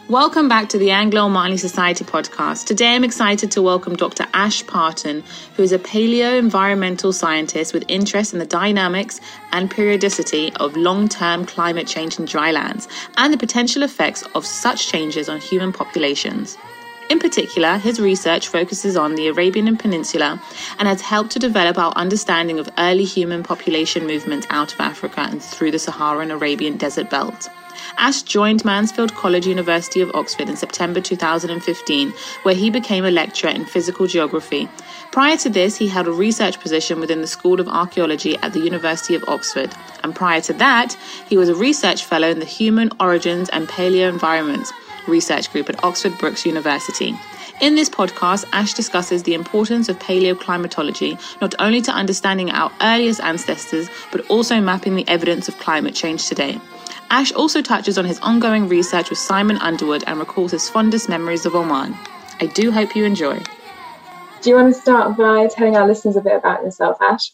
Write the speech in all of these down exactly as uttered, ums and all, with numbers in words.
Welcome back to the Anglo-Omani Society podcast. Today I'm excited to welcome Doctor Ash Parton, who is a paleo-environmental scientist with interest in the dynamics and periodicity of long-term climate change in drylands and the potential effects of such changes on human populations. In particular, his research focuses on the Arabian Peninsula and has helped to develop our understanding of early human population movements out of Africa and through the Saharan Arabian Desert Belt. Ash joined Mansfield College, University of Oxford in September two thousand fifteen, where he became a lecturer in physical geography. Prior to this, he held a research position within the School of Archaeology at the University of Oxford. And prior to that, he was a research fellow in the Human Origins and Paleo-Environments Research Group at Oxford Brookes University. In this podcast, Ash discusses the importance of paleoclimatology, not only to understanding our earliest ancestors, but also mapping the evidence of climate change today. Ash also touches on his ongoing research with Simon Underwood and recalls his fondest memories of Oman. I do hope you enjoy. Do you want to start by telling our listeners a bit about yourself, Ash?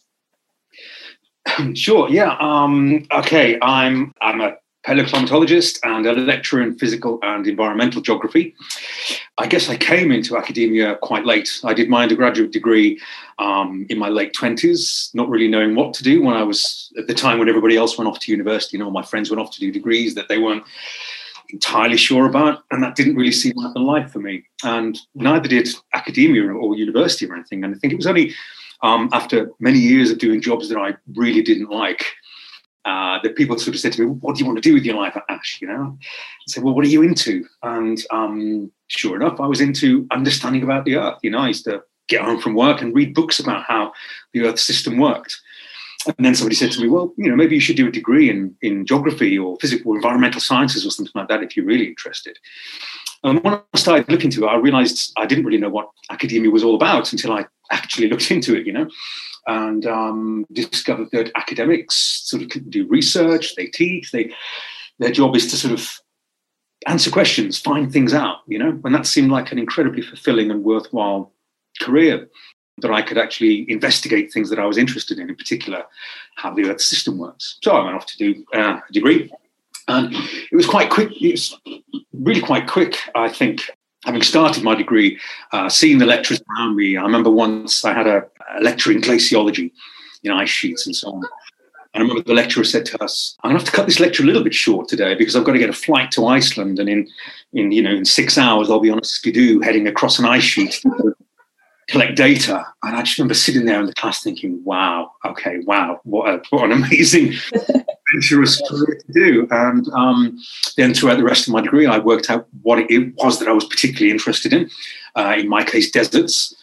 Sure, yeah. Um, okay, I'm I'm a paleoclimatologist and a lecturer in physical and environmental geography. I guess I came into academia quite late. I did my undergraduate degree um, in my late twenties, not really knowing what to do when I was at the time when everybody else went off to university and all my friends went off to do degrees that they weren't entirely sure about. And that didn't really seem like the life for me. And neither did academia or university or anything. And I think it was only um, after many years of doing jobs that I really didn't like Uh, that people sort of said to me, what do you want to do with your life, Ash? You know, I said, well, what are you into? And um, sure enough, I was into understanding about the earth. You know, I used to get home from work and read books about how the earth system worked. And then somebody said to me, well, you know, maybe you should do a degree in, in geography or physical or environmental sciences or something like that if you're really interested. And when I started looking into it, I realized I didn't really know what academia was all about until I actually looked into it, you know. And um, discovered that academics sort of do research, they teach, they their job is to sort of answer questions, find things out, you know, and that seemed like an incredibly fulfilling and worthwhile career that I could actually investigate things that I was interested in, in particular, how the Earth system works. So I went off to do uh, a degree, and it was quite quick. It was really quite quick, I think. Having started my degree, uh, seeing the lecturers around me, I remember once I had a, a lecture in glaciology, in ice sheets and so on. And I remember the lecturer said to us, I'm going to have to cut this lecture a little bit short today because I've got to get a flight to Iceland. And in, in you know, in six hours, I'll be on a skidoo heading across an ice sheet to collect data. And I just remember sitting there in the class thinking, wow, okay, wow, what, a, what an amazing adventurous career to do. And um, then throughout the rest of my degree, I worked out what it was that I was particularly interested in, uh, in my case, deserts.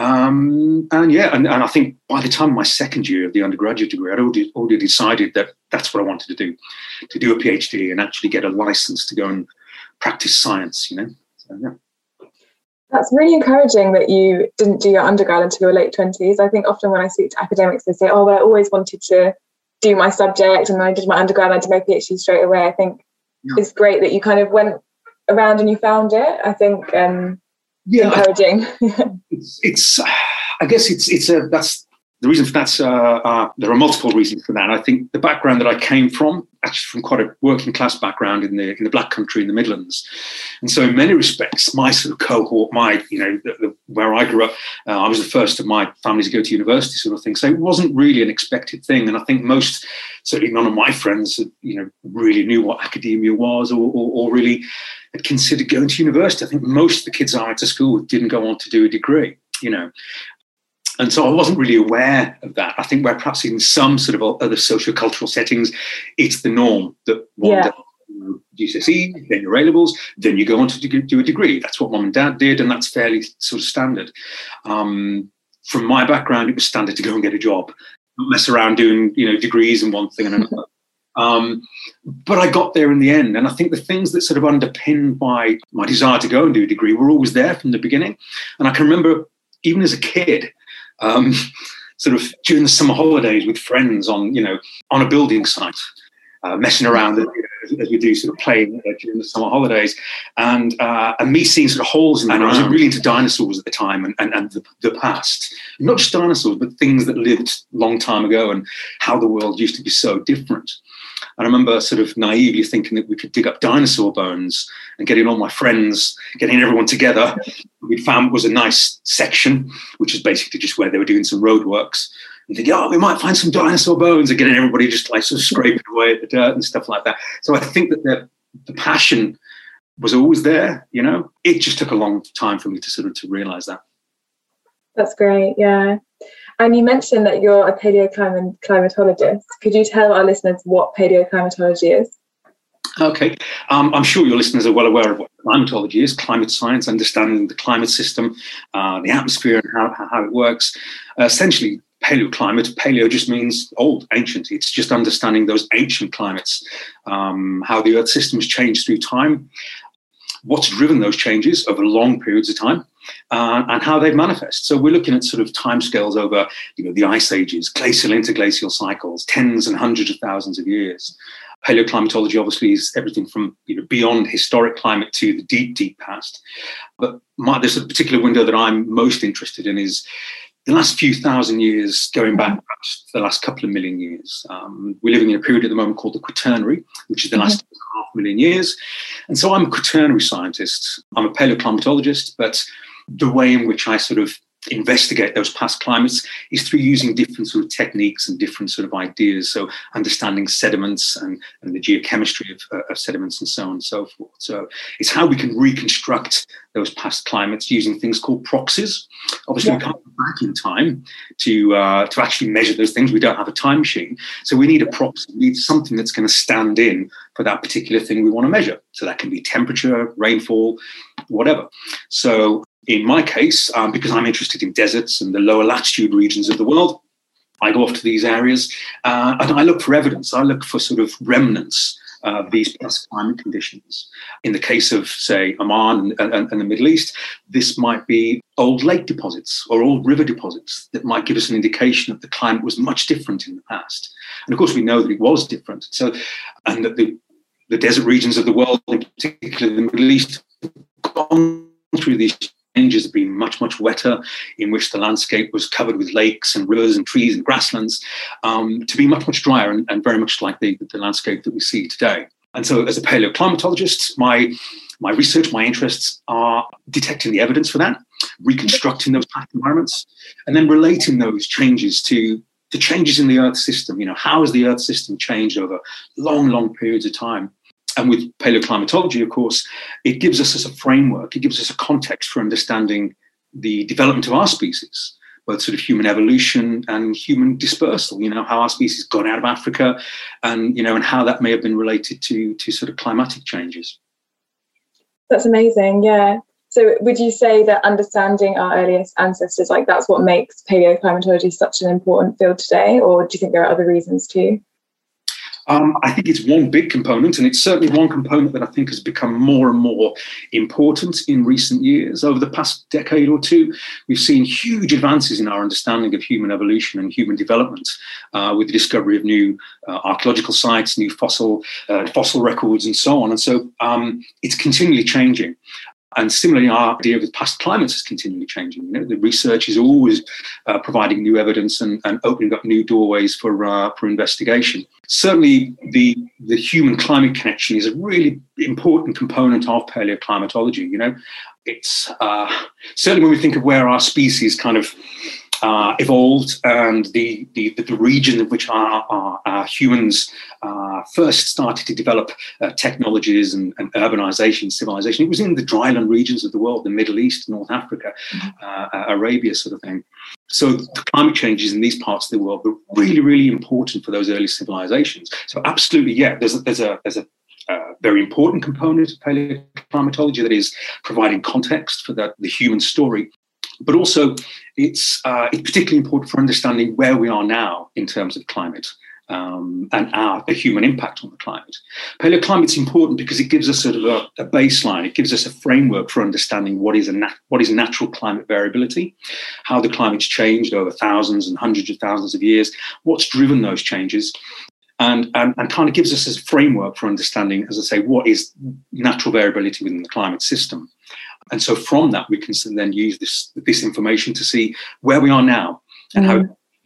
Um, and yeah, and, and I think by the time of my second year of the undergraduate degree, I'd already, already decided that that's what I wanted to do, to do a PhD and actually get a license to go and practice science, you know. So, yeah. That's really encouraging that you didn't do your undergrad until your late twenties. I think often when I speak to academics, they say, oh, well, I always wanted to do my subject, and then I did my undergrad and I did my PhD straight away. I think yeah. It's great that you kind of went around and you found it. I think um, yeah, encouraging. it's, it's, I guess it's it's a that's the reason for that. Uh, uh, there are multiple reasons for that. I think the background that I came from, actually from quite a working class background in the in the Black Country in the Midlands, and so in many respects, my sort of cohort, my you know the, the, where I grew up, uh, I was the first of my family to go to university, sort of thing. So it wasn't really an expected thing, and I think most, certainly none of my friends, you know, really knew what academia was, or, or, or really had considered going to university. I think most of the kids I went to school with didn't go on to do a degree, you know. And so I wasn't really aware of that. I think where perhaps in some sort of other socio-cultural settings, it's the norm that one yeah. does G C S E, then your A-levels, then you go on to do a degree. That's what mum and dad did, and that's fairly sort of standard. Um, from my background, it was standard to go and get a job, not mess around doing you know degrees and one thing and another. Um, but I got there in the end, and I think the things that sort of underpinned my my desire to go and do a degree were always there from the beginning. And I can remember, even as a kid, Um, sort of during the summer holidays with friends on, you know, on a building site, uh, messing around you know, as, as we do, sort of playing uh, during the summer holidays, and uh, and me seeing sort of holes in the ground. I was really into dinosaurs at the time, and and, and the, the past, not just dinosaurs, but things that lived a long time ago, and how the world used to be so different. And I remember sort of naively thinking that we could dig up dinosaur bones and getting all my friends, getting everyone together. We found was a nice section, which is basically just where they were doing some roadworks. And thinking, oh, we might find some dinosaur bones, and getting everybody just like sort of scraping away at the dirt and stuff like that. So I think that the, the passion was always there, you know. It just took a long time for me to sort of to realise that. That's great, yeah. And you mentioned that you're a paleoclimatologist. Could you tell our listeners what paleoclimatology is? Okay. Um, I'm sure your listeners are well aware of what climatology is, climate science, understanding the climate system, uh, the atmosphere and how, how it works. Uh, essentially, paleoclimate, paleo just means old, ancient. It's just understanding those ancient climates, um, how the Earth system has changed through time, what's driven those changes over long periods of time, uh, and how they manifest. So we're looking at sort of timescales over, you know, the ice ages, glacial, interglacial cycles, tens and hundreds of thousands of years. Paleoclimatology obviously is everything from, you know, beyond historic climate to the deep, deep past. But my, there's a particular window that I'm most interested in is the last few thousand years, going back perhaps the last couple of million years. Um, we're living in a period at the moment called the Quaternary, which is the last mm-hmm. half million years. And so I'm a Quaternary scientist. I'm a paleoclimatologist, but the way in which I sort of investigate those past climates is through using different sort of techniques and different sort of ideas. So understanding sediments and, and the geochemistry of, uh, of sediments and so on and so forth. So it's how we can reconstruct those past climates using things called proxies. Obviously, yeah. we can't go back in time to uh, to actually measure those things. We don't have a time machine. So we need a proxy. We need something that's going to stand in for that particular thing we want to measure. So that can be temperature, rainfall, whatever. So in my case, um, because I'm interested in deserts and the lower latitude regions of the world, I go off to these areas uh, and I look for evidence. I look for sort of remnants of these past climate conditions. In the case of, say, Oman and, and, and the Middle East, this might be old lake deposits or old river deposits that might give us an indication that the climate was much different in the past. And of course, we know that it was different. So, and that the, the desert regions of the world, in particular the Middle East, have gone through these changes, have been much, much wetter, in which the landscape was covered with lakes and rivers and trees and grasslands, um, to be much, much drier and, and very much like the, the landscape that we see today. And so as a paleoclimatologist, my, my research, my interests are detecting the evidence for that, reconstructing those past environments, and then relating those changes to the changes in the Earth system. You know, how has the Earth system changed over long, long periods of time? And with paleoclimatology, of course, it gives us as a framework, it gives us a context for understanding the development of our species, both sort of human evolution and human dispersal, you know, how our species got out of Africa and, you know, and how that may have been related to, to sort of climatic changes. That's amazing, yeah. So would you say that understanding our earliest ancestors, like that's what makes paleoclimatology such an important field today, or do you think there are other reasons too? Um, I think it's one big component, and it's certainly one component that I think has become more and more important in recent years. Over the past decade or two, we've seen huge advances in our understanding of human evolution and human development uh, with the discovery of new uh, archaeological sites, new fossil uh, fossil records, and so on. And so um, it's continually changing. And similarly, our idea of past climates is continually changing. You know, the research is always uh, providing new evidence and, and opening up new doorways for uh, for investigation. Certainly, the the human climate connection is a really important component of paleoclimatology. You know, it's uh, certainly when we think of where our species kind of Uh, evolved and the, the, the region in which our, our, our humans uh, first started to develop uh, technologies and, and urbanization, civilization. It was in the dryland regions of the world, the Middle East, North Africa, uh, Arabia sort of thing. So the climate changes in these parts of the world were really, really important for those early civilizations. So absolutely, yeah, there's a, there's a, there's a Uh, very important component of paleoclimatology that is providing context for that, the human story. But also, it's, uh, it's particularly important for understanding where we are now in terms of climate um, and our the human impact on the climate. Paleoclimate's important because it gives us sort of a, a baseline. It gives us a framework for understanding what is a nat- what is natural climate variability, how the climate's changed over thousands and hundreds of thousands of years, what's driven those changes. And, and, and kind of gives us a framework for understanding, as I say, what is natural variability within the climate system. And so from that, we can then use this, this information to see where we are now and how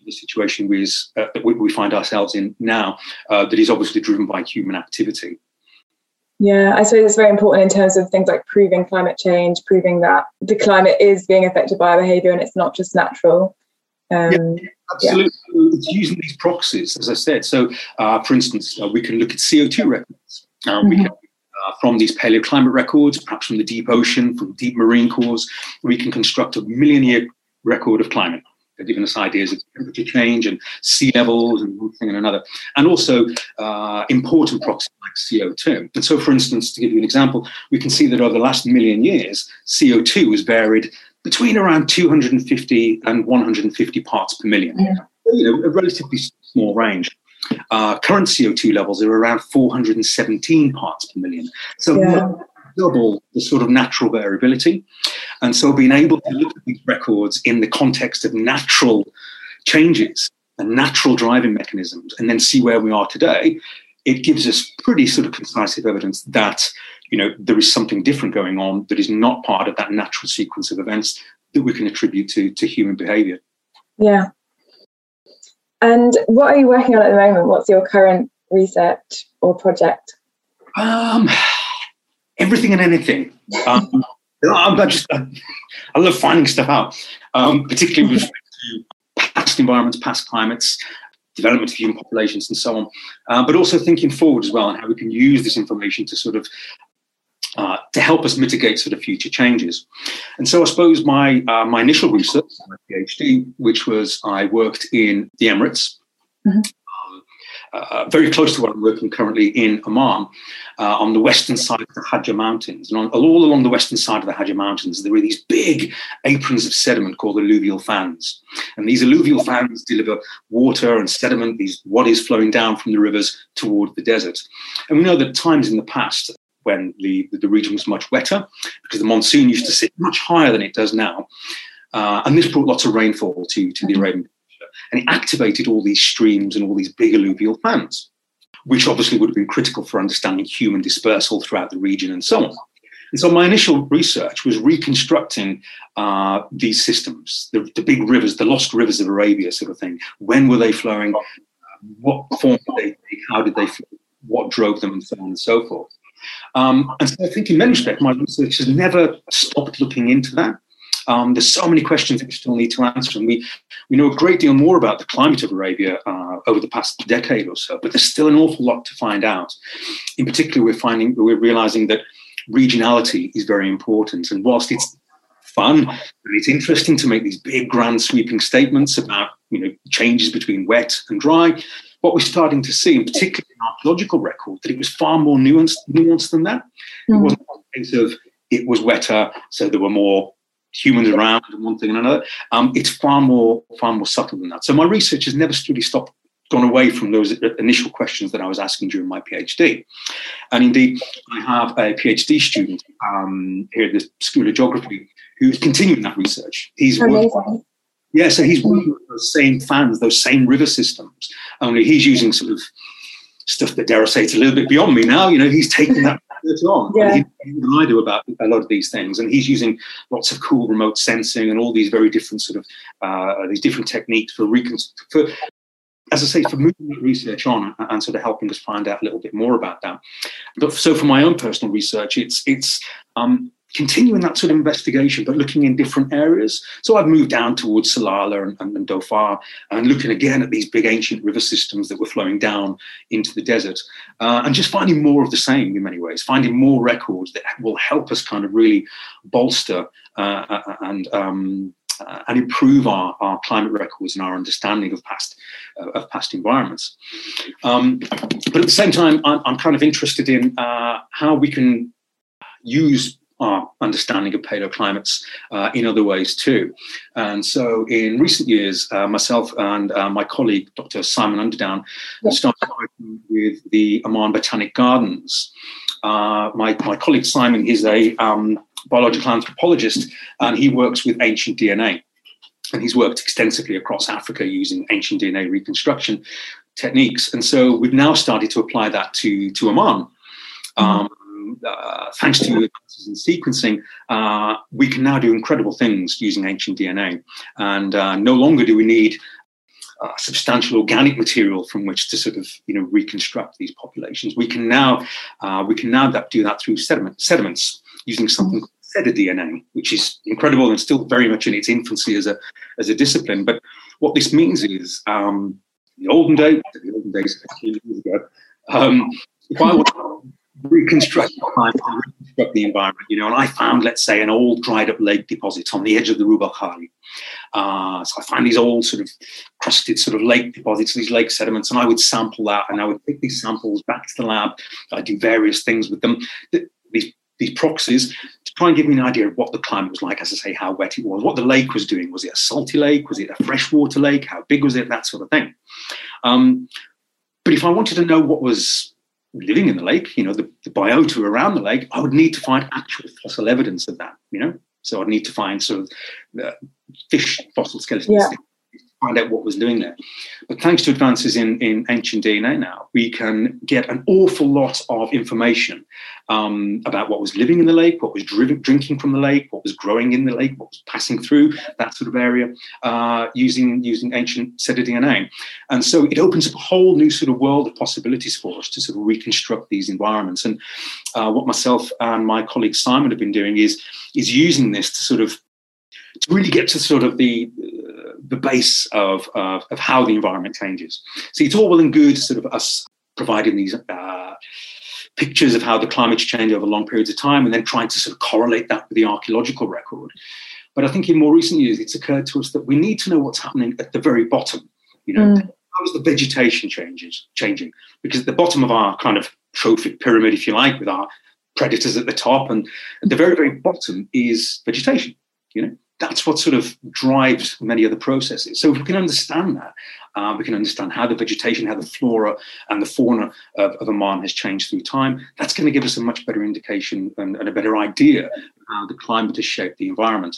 the situation we is, uh, that we, we find ourselves in now, uh, that is obviously driven by human activity. Yeah, I suppose it's very important in terms of things like proving climate change, proving that the climate is being affected by our behaviour and it's not just natural. Um, yeah, absolutely. Yeah. It's using these proxies, as I said. So, uh, for instance, uh, we can look at C O two records. Uh, mm-hmm. We can, uh, from these paleoclimate records, perhaps from the deep ocean, from deep marine cores, we can construct a million-year record of climate. They're giving us ideas of temperature change and sea levels and one thing and another, and also uh, important proxies like C O two. And so, for instance, to give you an example, we can see that over the last million years, C O two has varied between around two hundred fifty and one hundred fifty parts per million. Yeah. You know, a relatively small range. Uh, current C O two levels are around four hundred seventeen parts per million. So yeah. double the sort of natural variability. And so being able to look at these records in the context of natural changes and natural driving mechanisms and then see where we are today, it gives us pretty sort of concisive evidence that, you know, there is something different going on that is not part of that natural sequence of events that we can attribute to, to human behaviour. Yeah. And what are you working on at the moment? What's your current research or project? Um, everything and anything. Um, I'm just, I, I love finding stuff out, um, particularly with respect to past environments, past climates, development of human populations and so on, uh, but also thinking forward as well and how we can use this information to sort of uh, to help us mitigate sort of future changes. And so I suppose my uh, my initial research, my PhD, which was I worked in the Emirates, mm-hmm. um, uh, very close to where I'm working currently in Oman, uh, on the western side of the Hajj Mountains. And on, all along the western side of the Hajj Mountains, there are these big aprons of sediment called alluvial fans. And these alluvial fans deliver water and sediment, these wadis flowing down from the rivers toward the desert. And we know that times in the past, when the, the region was much wetter, because the monsoon used to sit much higher than it does now, uh, and this brought lots of rainfall to, to the Arabian Peninsula. And it activated all these streams and all these big alluvial fans, which obviously would have been critical for understanding human dispersal throughout the region and so on. And so my initial research was reconstructing uh, these systems, the, the big rivers, the lost rivers of Arabia sort of thing. When were they flowing? What form did they take? How did they flow? What drove them? And so on and so forth. Um, and so I think in many respects, my research has never stopped looking into that. Um, there's so many questions that we still need to answer. And we, we know a great deal more about the climate of Arabia uh, over the past decade or so, but there's still an awful lot to find out. In particular, we're finding, we're realizing that regionality is very important. And whilst it's fun and it's interesting to make these big, grand, sweeping statements about, you know, changes between wet and dry, what we're starting to see, in particular in archaeological record, that it was far more nuanced, nuanced than that. Mm. It wasn't a case of it was wetter, so there were more humans around and one thing and another. Um, it's far more, far more subtle than that. So my research has never really stopped, gone away from those initial questions that I was asking during my PhD. And indeed, I have a PhD student um, here at the School of Geography who's continuing that research. He's working, yeah, so he's working with those same fans, those same river systems, only he's using sort of stuff that, dare I say, it's a little bit beyond me now. You know, he's taking that on. Yeah. He, than I do about a lot of these things, and he's using lots of cool remote sensing and all these very different sort of uh, these different techniques for recon- for, as I say, for moving that research on and, and sort of helping us find out a little bit more about that. But so for my own personal research, it's it's um, continuing that sort of investigation, but looking in different areas. So I've moved down towards Salalah and, and, and Dhofar, and looking again at these big ancient river systems that were flowing down into the desert, uh, and just finding more of the same in many ways, finding more records that will help us kind of really bolster uh, and um, uh, and improve our, our climate records and our understanding of past uh, of past environments. Um, but at the same time, I'm, I'm kind of interested in uh, how we can use our understanding of paleoclimates uh, in other ways too. And so in recent years, uh, myself and uh, my colleague, Doctor Simon Underdown, yeah. started working with the Oman Botanic Gardens. Uh, my, my colleague Simon is a um, biological anthropologist, and he works with ancient D N A. And he's worked extensively across Africa using ancient D N A reconstruction techniques. And so we've now started to apply that to, to Oman. Um, Uh, thanks to advances in sequencing, uh, we can now do incredible things using ancient D N A. And uh, no longer do we need uh, substantial organic material from which to sort of, you know, reconstruct these populations. We can now uh, we can now do that through sediment, sediments using something called cetidNA, which is incredible and still very much in its infancy as a as a discipline. But what this means is, um, in the olden days, the olden days, a few years ago, um, if I want to reconstruct reconstruct the environment, you know, and I found, let's say, an old dried up lake deposit on the edge of the Rub al Khali. Uh, so I find these old sort of crusted sort of lake deposits, these lake sediments, and I would sample that, and I would take these samples back to the lab. I'd do various things with them. These these proxies to try and give me an idea of what the climate was like, as I say, how wet it was, what the lake was doing. Was it a salty lake? Was it a freshwater lake? How big was it? That sort of thing. Um, but if I wanted to know what was living in the lake, you know, the, the biota around the lake, I would need to find actual fossil evidence of that, you know. So I'd need to find sort of uh, fish fossil skeletons. Yeah. Find out what was living there. But thanks to advances in, in ancient D N A now, we can get an awful lot of information um, about what was living in the lake, what was driven, drinking from the lake, what was growing in the lake, what was passing through that sort of area uh, using, using ancient cetidNA. And so it opens up a whole new sort of world of possibilities for us to sort of reconstruct these environments. And uh, what myself and my colleague Simon have been doing is, is using this to sort of to really get to sort of the uh, the base of, uh, of how the environment changes. See, it's all well and good sort of us providing these uh, pictures of how the climates change over long periods of time and then trying to sort of correlate that with the archaeological record. But I think in more recent years, it's occurred to us that we need to know what's happening at the very bottom. You know, mm. how is the vegetation changes changing? Because at the bottom of our kind of trophic pyramid, if you like, with our predators at the top, and at the very, very bottom is vegetation, you know. That's what sort of drives many of the processes. So if we can understand that, uh, we can understand how the vegetation, how the flora and the fauna of, of Oman has changed through time. That's going to give us a much better indication and, and a better idea of how the climate has shaped the environment.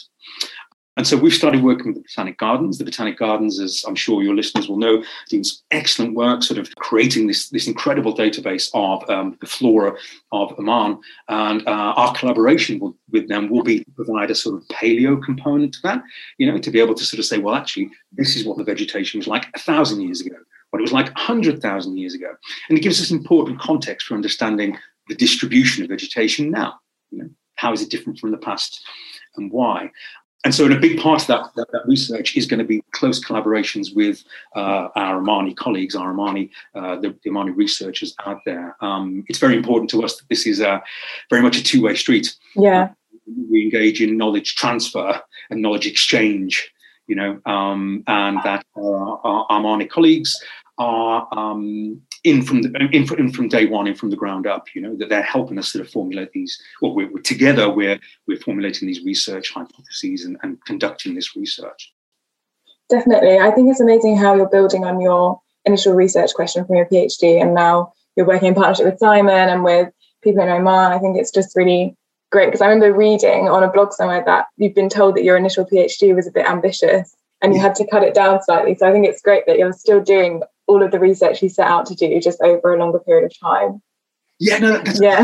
And so we've started working with the Botanic Gardens. The Botanic Gardens, as I'm sure your listeners will know, doing some excellent work, sort of creating this, this incredible database of um, the flora of Oman. And uh, our collaboration will, with them will be to provide a sort of paleo component to that, you know, to be able to sort of say, well, actually, this is what the vegetation was like a thousand years ago, what it was like a hundred thousand years ago. And it gives us important context for understanding the distribution of vegetation now. You know, how is it different from the past and why? And so, in a big part of that, that, that research is going to be close collaborations with uh, our Omani colleagues, our Omani, uh, the, the Omani researchers out there. Um, it's very important to us that this is a, very much a two-way street. Yeah, we engage in knowledge transfer and knowledge exchange, you know, um, and that our, our Omani colleagues are um, in from the, in, from, in from day one, in from the ground up. You know, that they're helping us sort of formulate these. Well, we're, we're together. We're we're formulating these research hypotheses and, and conducting this research. Definitely, I think it's amazing how you're building on your initial research question from your PhD, and now you're working in partnership with Simon and with people in Oman. I think it's just really great because I remember reading on a blog somewhere that you've been told that your initial PhD was a bit ambitious and you had to cut it down slightly. So I think it's great that you're still doing all of the research you set out to do, just over a longer period of time. Yeah, no, that's, yeah,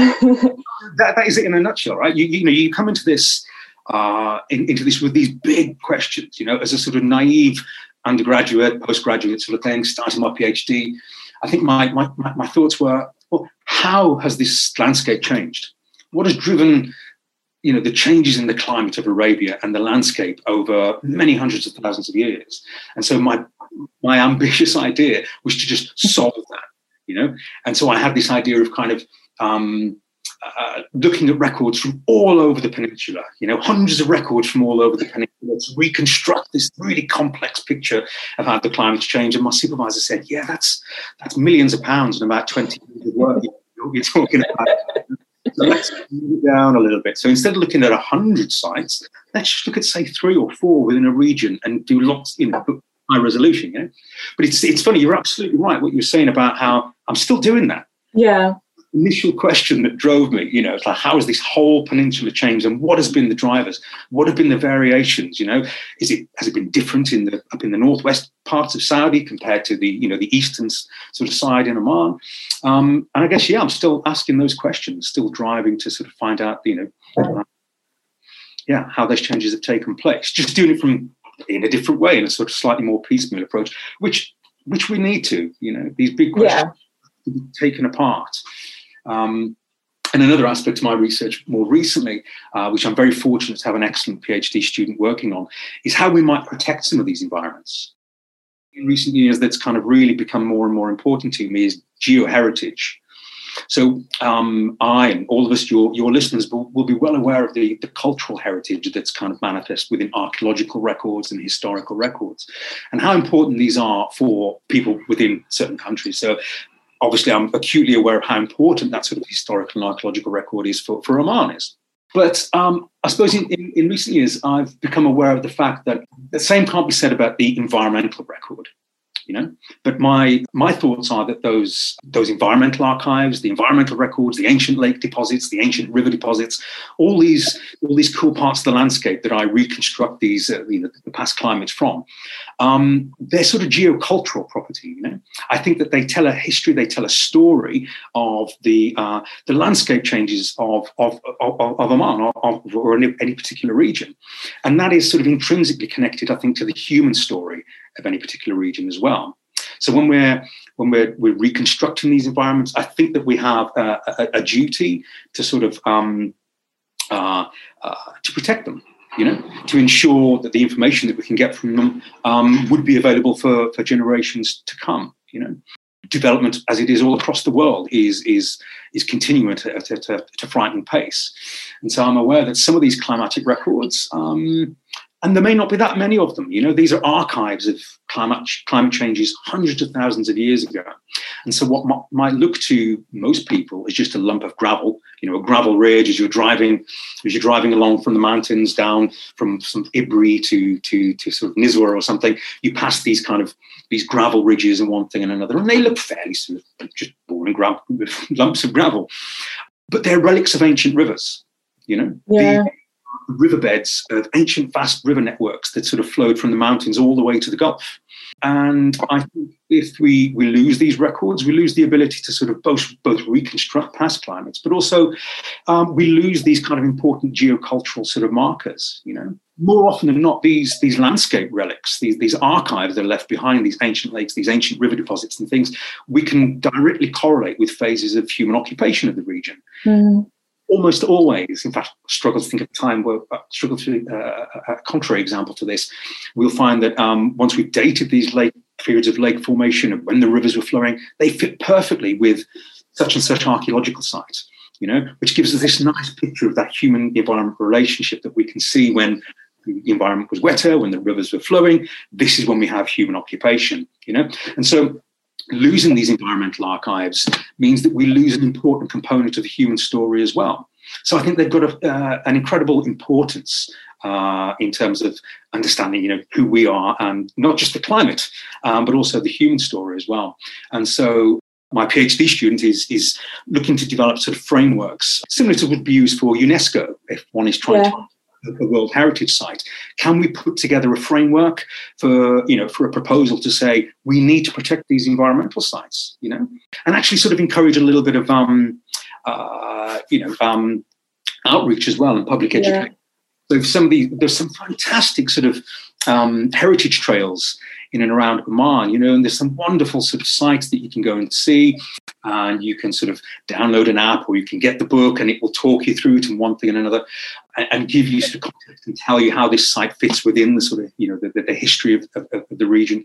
that, that is it in a nutshell, right? You, you know, you come into this, uh, in, into this with these big questions, you know, as a sort of naive undergraduate, postgraduate sort of thing, starting my PhD. I think my, my, my, my thoughts were, well, how has this landscape changed? What has driven, you know, the changes in the climate of Arabia and the landscape over many hundreds of thousands of years? And so my my ambitious idea was to just solve that, you know. And so I had this idea of kind of um, uh, looking at records from all over the peninsula, you know, hundreds of records from all over the peninsula to reconstruct this really complex picture of how the climate's changed. And my supervisor said, yeah, that's that's millions of pounds and about twenty years of work you're talking about. So let's move it down a little bit. So instead of looking at one hundred sites, let's just look at, say, three or four within a region and do lots, you know, high resolution, you know. But it's it's funny, you're absolutely right what you're saying about how I'm still doing that. Yeah. Initial question that drove me, you know, it's like, how has this whole peninsula changed and what has been the drivers? What have been the variations, you know? Is it, has it been different in the, up in the northwest parts of Saudi compared to the, you know, the eastern sort of side in Oman? Um, and I guess, yeah, I'm still asking those questions, still driving to sort of find out, you know, uh, yeah, how those changes have taken place. Just doing it from in a different way, in a sort of slightly more piecemeal approach, which which we need to, you know, these big questions yeah. to be taken apart. Um, and another aspect of my research more recently, uh, which I'm very fortunate to have an excellent PhD student working on, is how we might protect some of these environments. In recent years, that's kind of really become more and more important to me is geoheritage. So um, I and all of us, your, your listeners, will, will be well aware of the, the cultural heritage that's kind of manifest within archaeological records and historical records, and how important these are for people within certain countries. So obviously, I'm acutely aware of how important that sort of historical and archaeological record is for, for Omanis. But um, I suppose in, in, in recent years, I've become aware of the fact that the same can't be said about the environmental record. You know, but my my thoughts are that those those environmental archives, the environmental records, the ancient lake deposits, the ancient river deposits, all these all these cool parts of the landscape that I reconstruct these uh, you know, the past climates from, um, they're sort of geocultural property. You know, I think that they tell a history, they tell a story of the uh, the landscape changes of of of, of Oman or, of, or any, any particular region, and that is sort of intrinsically connected, I think, to the human story of any particular region as well. So when we're when we're we're reconstructing these environments, I think that we have a, a, a duty to sort of um, uh, uh, to protect them. You know, to ensure that the information that we can get from them um, would be available for for generations to come. You know, development as it is all across the world is is is continuing at a, at a, at a frightening pace, and so I'm aware that some of these climatic records. Um, And there may not be that many of them. You know, these are archives of climate climate changes hundreds of thousands of years ago. And so what m- might look to most people is just a lump of gravel, you know, a gravel ridge as you're driving, as you're driving along from the mountains down from some Ibri to, to, to sort of Nizwa or something. You pass these kind of, these gravel ridges and one thing and another, and they look fairly sort of just boring gravel, lumps of gravel. But they're relics of ancient rivers, you know. Yeah. The, riverbeds of ancient vast river networks that sort of flowed from the mountains all the way to the Gulf. And I think if we, we lose these records, we lose the ability to sort of both, both reconstruct past climates, but also um, we lose these kind of important geocultural sort of markers, you know. More often than not, these, these landscape relics, these, these archives that are left behind, these ancient lakes, these ancient river deposits and things, we can directly correlate with phases of human occupation of the region. Mm. Almost always, in fact, struggle to think of a time where, uh, struggle to uh, a contrary example to this, we'll find that um, once we've dated these lake periods of lake formation and when the rivers were flowing, they fit perfectly with such and such archaeological sites, you know, which gives us this nice picture of that human-environment relationship that we can see when the environment was wetter, when the rivers were flowing. This is when we have human occupation, you know, and so losing these environmental archives means that we lose an important component of the human story as well. So I think they've got a, uh, an incredible importance uh, in terms of understanding, you know, who we are and not just the climate, um, but also the human story as well. And so my PhD student is is looking to develop sort of frameworks similar to what would be used for UNESCO if one is trying yeah. to a World Heritage Site. Can we put together a framework for, you know, for a proposal to say we need to protect these environmental sites, you know, and actually sort of encourage a little bit of, um, uh, you know, um, outreach as well and public education. Yeah. So some of these, there's some fantastic sort of um, heritage trails in and around Oman, you know, and there's some wonderful sort of sites that you can go and see, and you can sort of download an app or you can get the book and it will talk you through to one thing and another and, and give you sort of context and tell you how this site fits within the sort of, you know, the, the history of, of, of the region.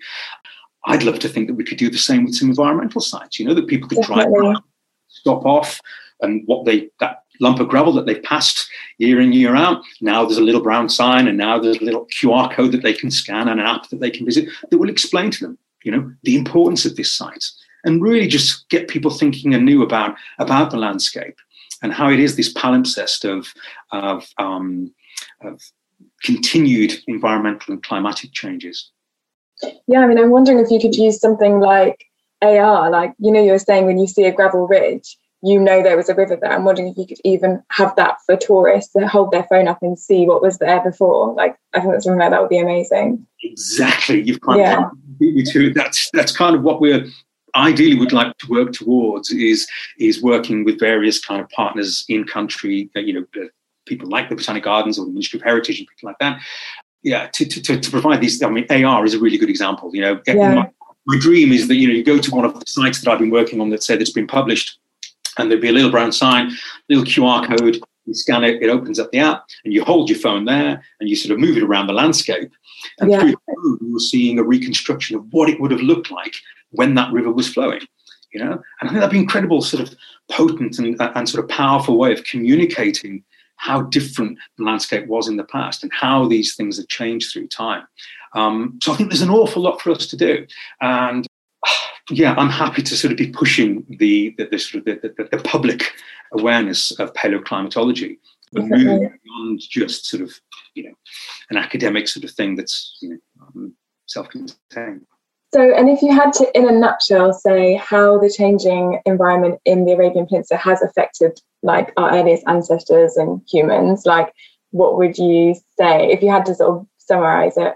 I'd love to think that we could do the same with some environmental sites, you know, that people could Definitely. drive around, stop off, and what they, that lump of gravel that they've passed year in, year out, now there's a little brown sign and now there's a little Q R code that they can scan and an app that they can visit that will explain to them, you know, the importance of this site and really just get people thinking anew about, about the landscape and how it is this palimpsest of, of, um, of continued environmental and climatic changes. Yeah, I mean, I'm wondering if you could use something like A R, like, you know, you were saying when you see a gravel ridge, you know there was a river there. I'm wondering if you could even have that for tourists to hold their phone up and see what was there before. Like, I think that something like that would be amazing. Exactly. You've kind yeah. of beat me to it. That's that's kind of what we're ideally would like to work towards is is working with various kind of partners in country, you know, people like the Botanic Gardens or the Ministry of Heritage and people like that, yeah, to, to, to provide these, I mean, A R is a really good example. You know, Yeah. my, my dream is that, you know, you go to one of the sites that I've been working on that said it's been published, and there'd be a little brown sign, little Q R code, you scan it, it opens up the app, and you hold your phone there, and you sort of move it around the landscape. And Yeah. through the phone, you're seeing a reconstruction of what it would have looked like when that river was flowing, you know? And I think that'd be incredible, sort of potent and, and sort of powerful way of communicating how different the landscape was in the past and how these things have changed through time. Um, so I think there's an awful lot for us to do. And yeah, I'm happy to sort of be pushing the, the, the sort of the, the, the public awareness of paleoclimatology, but moving beyond just sort of, you know, an academic sort of thing that's, you know, um, self-contained. So, and if you had to, in a nutshell, say how the changing environment in the Arabian Peninsula has affected, like, our earliest ancestors and humans, like, what would you say if you had to sort of summarize it?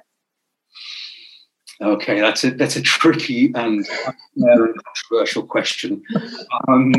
Okay, that's a that's a tricky and controversial question, um,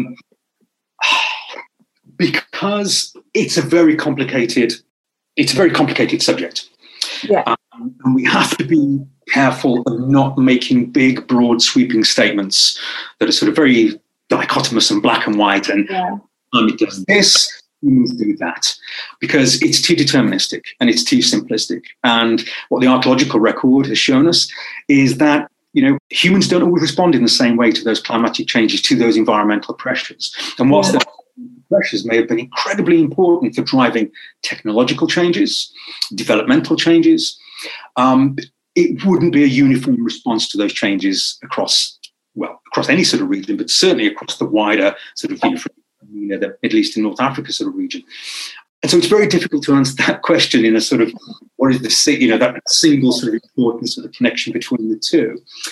because it's a very complicated it's a very complicated subject. Yeah. Um, and we have to be careful of not making big, broad, sweeping statements that are sort of very dichotomous and black and white, and Yeah. um, it does this, humans do that, because it's too deterministic and it's too simplistic. And what the archaeological record has shown us is that, you know, humans don't always respond in the same way to those climatic changes, to those environmental pressures. And whilst Yeah. those pressures may have been incredibly important for driving technological changes, developmental changes, um, it wouldn't be a uniform response to those changes across, well, across any sort of region, but certainly across the wider sort of, you know, the Middle East and North Africa sort of region. And so it's very difficult to answer that question in a sort of, what is the, you know, that single sort of important sort of connection between the two.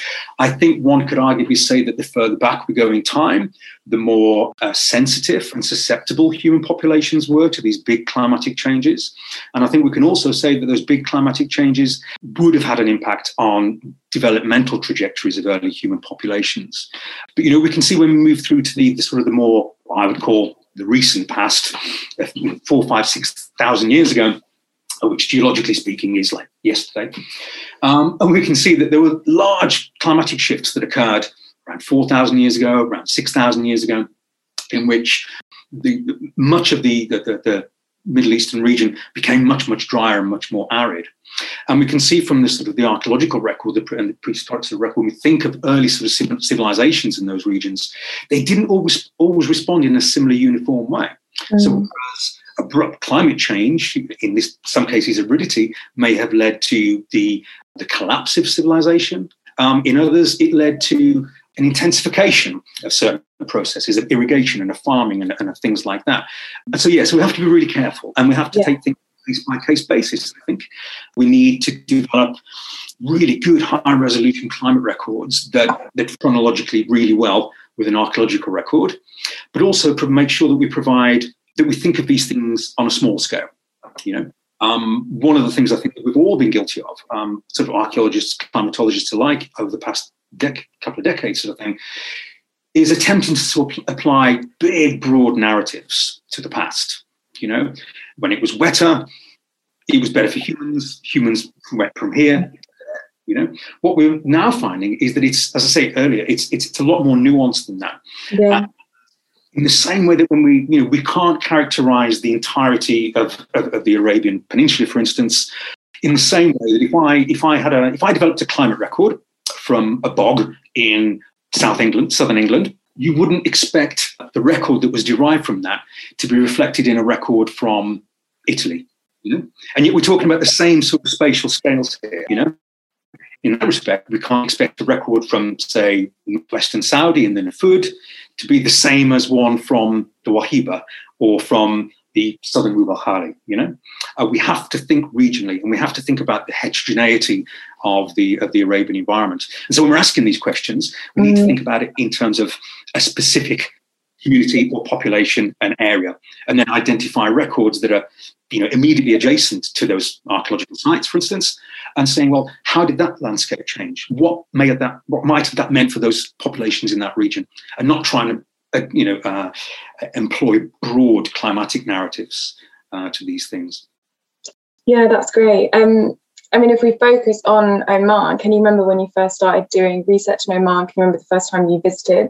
I think one could arguably say that the further back we go in time, the more uh, sensitive and susceptible human populations were to these big climatic changes. And I think we can also say that those big climatic changes would have had an impact on developmental trajectories of early human populations. But, you know, we can see when we move through to the, the sort of the more, I would call the recent past, four, five, six thousand years ago, which geologically speaking is like yesterday. Um, and we can see that there were large climatic shifts that occurred around four thousand years ago, around six thousand years ago, in which the, much of the, the, the, the Middle Eastern region became much, much drier and much more arid. And we can see from the sort of the archaeological record the, and the prehistoric sort of record, when we think of early sort of civilizations in those regions, they didn't always always respond in a similar uniform way. Mm. So whereas abrupt climate change, in this some cases aridity, may have led to the, the collapse of civilization. Um, in others, it led to an intensification of certain processes of irrigation and of farming and, and of things like that. And so, yeah, so we have to be really careful, and we have to yeah. take things case by case basis. I think we need to develop really good high resolution climate records that, that chronologically really well with an archaeological record, but also make sure that we provide, that we think of these things on a small scale. You know, um, one of the things I think that we've all been guilty of, um, sort of archaeologists, climatologists alike, over the past dec- couple of decades sort of thing, is attempting to sort of apply big, broad narratives to the past. You know, when it was wetter, it was better for humans. Humans went from here. You know, what we're now finding is that it's, as I say earlier, it's it's, it's a lot more nuanced than that. Yeah. Uh, in the same way that when we, you know, we can't characterize the entirety of, of, of the Arabian Peninsula, for instance, in the same way that if I if I had a if I developed a climate record from a bog in South England, Southern England, you wouldn't expect the record that was derived from that to be reflected in a record from Italy, you know? And yet we're talking about the same sort of spatial scales here, you know? In that respect, we can't expect a record from, say, Western Saudi and the Nafud to be the same as one from the Wahiba or from the Southern Rub al Khali, you know? Uh, we have to think regionally, and we have to think about the heterogeneity of the of the Arabian environment. And so when we're asking these questions, we need mm. to think about it in terms of a specific community or population and area, and then identify records that are, you know, immediately adjacent to those archaeological sites, for instance, and saying, well, how did that landscape change? What may have that, what might have that meant for those populations in that region? And not trying to, uh, you know, uh, employ broad climatic narratives uh, to these things. Yeah, that's great. Um, I mean, if we focus on Oman, can you remember when you first started doing research in Oman? Can you remember the first time you visited?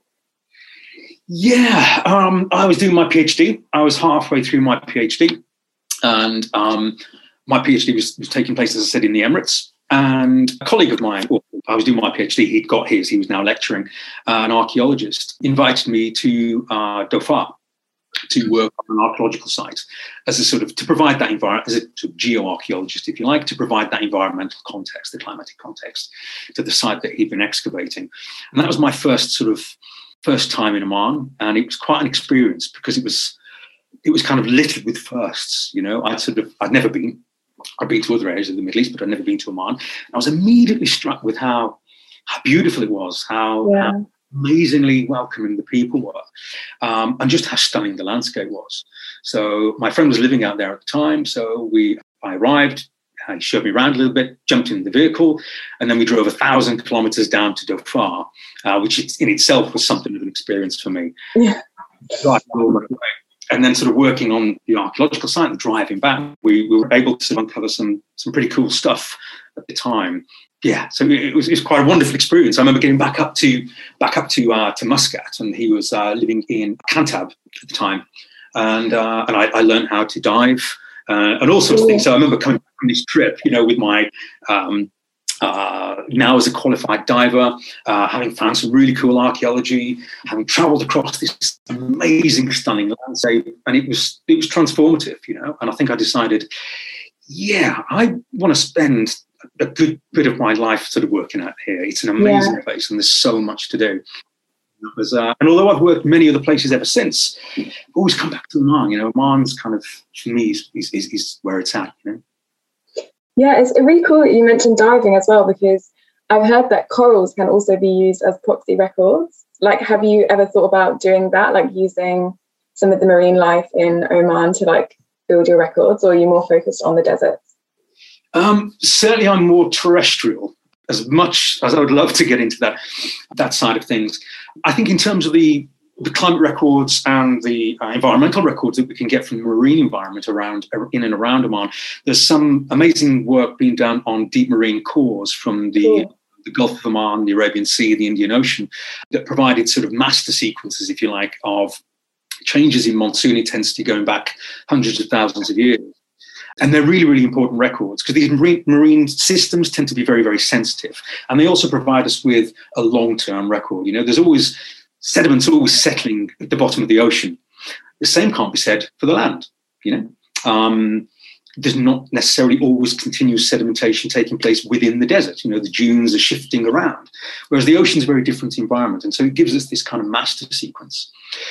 Yeah, um, I was doing my PhD. I was halfway through my PhD, and um, my PhD was, was taking place, as I said, in the Emirates. And a colleague of mine, well, I was doing my PhD, he'd got his, he was now lecturing, uh, an archaeologist, invited me to uh, Dhofar to work on an archaeological site as a sort of, to provide that environment, as a sort of geoarchaeologist, if you like, to provide that environmental context, the climatic context to the site that he'd been excavating. And that was my first sort of, first time in Oman. And it was quite an experience because it was, it was kind of littered with firsts, you know, I'd sort of, I'd never been, I'd been to other areas of the Middle East, but I'd never been to Oman. And I was immediately struck with how, how beautiful it was, how, yeah. how amazingly welcoming the people were, um, and just how stunning the landscape was. So my friend was living out there at the time. So we, I arrived, he showed me around a little bit, jumped in the vehicle, and then we drove a thousand kilometers down to Dhofar, uh, which in itself was something of an experience for me. Yeah. And then sort of working on the archaeological site and driving back, we, we were able to uncover some some pretty cool stuff at the time. Yeah, so it was, it was quite a wonderful experience. I remember getting back up to back up to uh, to Muscat, and he was uh, living in Cantab at the time, and uh, and I, I learned how to dive uh, and all sorts of things. So I remember coming back from this trip, you know, with my um, uh, now as a qualified diver, uh, having found some really cool archaeology, having travelled across this amazing, stunning landscape, and it was it was transformative, you know. And I think I decided, yeah, I want to spend a good bit of my life sort of working out here. It's an amazing yeah. place, and there's so much to do. Was, uh, and although I've worked many other places ever since, I've always come back to Oman. You know, Oman's kind of, for me, is, is, is where it's at, you know. Yeah, it's really cool that you mentioned diving as well, because I've heard that corals can also be used as proxy records. Like, have you ever thought about doing that, like using some of the marine life in Oman to like build your records, or are you more focused on the deserts? Um, certainly I'm more terrestrial, as much as I would love to get into that that side of things. I think in terms of the, the climate records and the uh, environmental records that we can get from the marine environment around in and around Oman, there's some amazing work being done on deep marine cores from the, cool. the Gulf of Oman, the Arabian Sea, the Indian Ocean, that provided sort of master sequences, if you like, of changes in monsoon intensity going back hundreds of thousands of years. And they're really, really important records because these marine, marine systems tend to be very, very sensitive. And they also provide us with a long-term record. You know, there's always sediments always settling at the bottom of the ocean. The same can't be said for the land, you know. Um, there's not necessarily always continuous sedimentation taking place within the desert. You know, the dunes are shifting around, whereas the ocean's a very different environment. And so it gives us this kind of master sequence.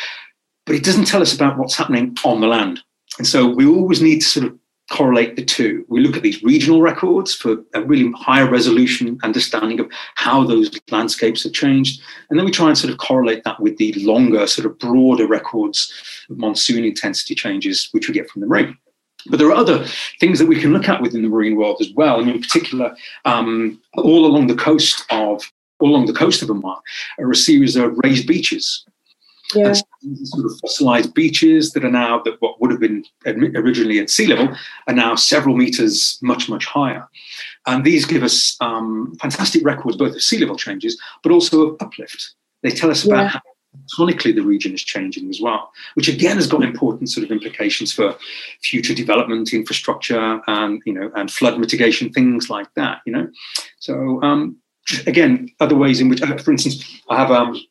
But it doesn't tell us about what's happening on the land. And so we always need to sort of correlate the two. We look at these regional records for a really higher resolution understanding of how those landscapes have changed. And then we try and sort of correlate that with the longer, sort of broader records of monsoon intensity changes, which we get from the marine. But there are other things that we can look at within the marine world as well. And in particular, um, all along the coast of all along the coast of Oman are a series of raised beaches. Yeah. And sort of fossilized beaches that are now, that what would have been originally at sea level, are now several meters much, much higher. And these give us um, fantastic records, both of sea level changes, but also of uplift. They tell us about yeah. how tonically the region is changing as well, which again has got important sort of implications for future development, infrastructure, and, you know, and flood mitigation, things like that, you know. So um, again, other ways in which, uh, for instance, I have um,